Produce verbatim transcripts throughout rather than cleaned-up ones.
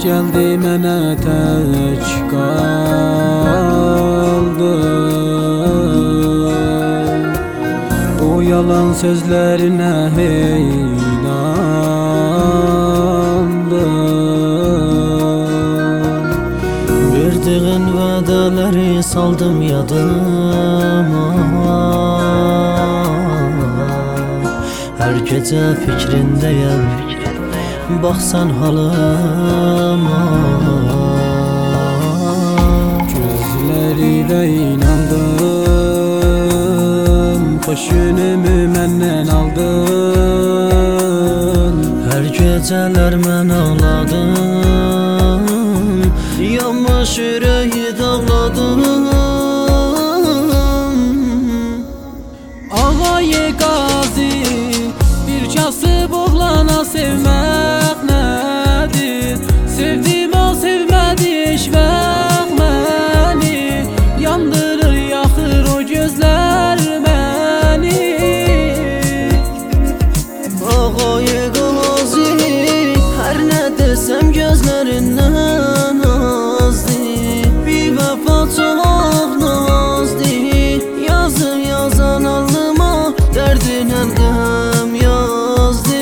geldi mənə tək qaldı. O yalan sözlerine heyrandım. Verdiğin vədaları saldım yadıma. Her gece fikrindeyim, baksan halıma. Gözleriyle inandım, hoş yönümü məndən aldın. Her geceler mən ağladım, yanmış yüreği dağladım. Ağayı qazi, bir kasıb oğlana sevmək nədir? Sevdim o sevmədi eşvək məni, yandırır yaxır o gözlər məni. Ağayı qazi, hər nə desəm gözlərindən azdı. Bir vəfa çox nazdı, yazı yazan alnıma dərdinə qəm yazdı.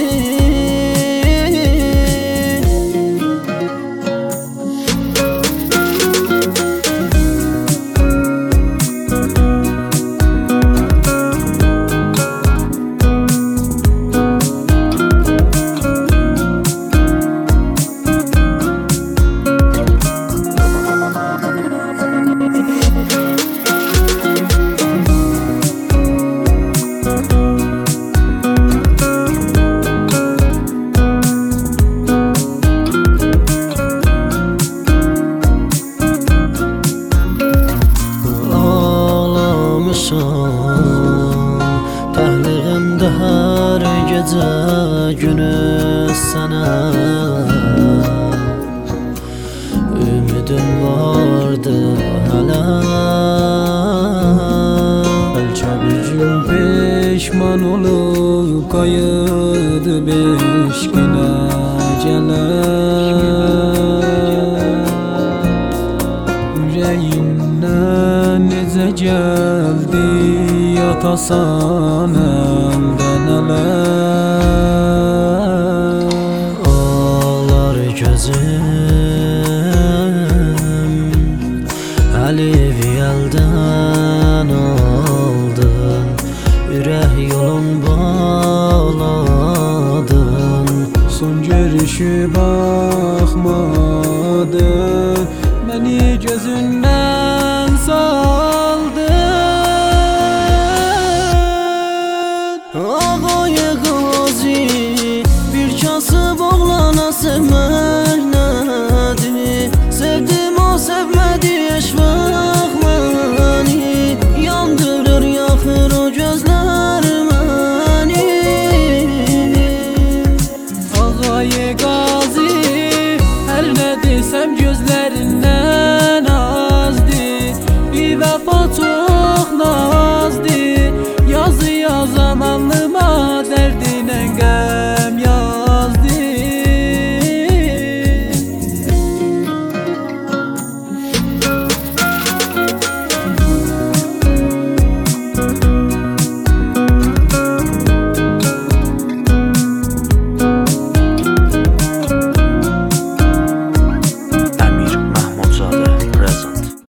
Təhliğimdə hər gecə günüz sənə ümidim vardı hələ. Bəlkə bir gün peşman olub qayıdı beşkinə gələr. Ürəyimdən necə gəldi atasan əldən ələ.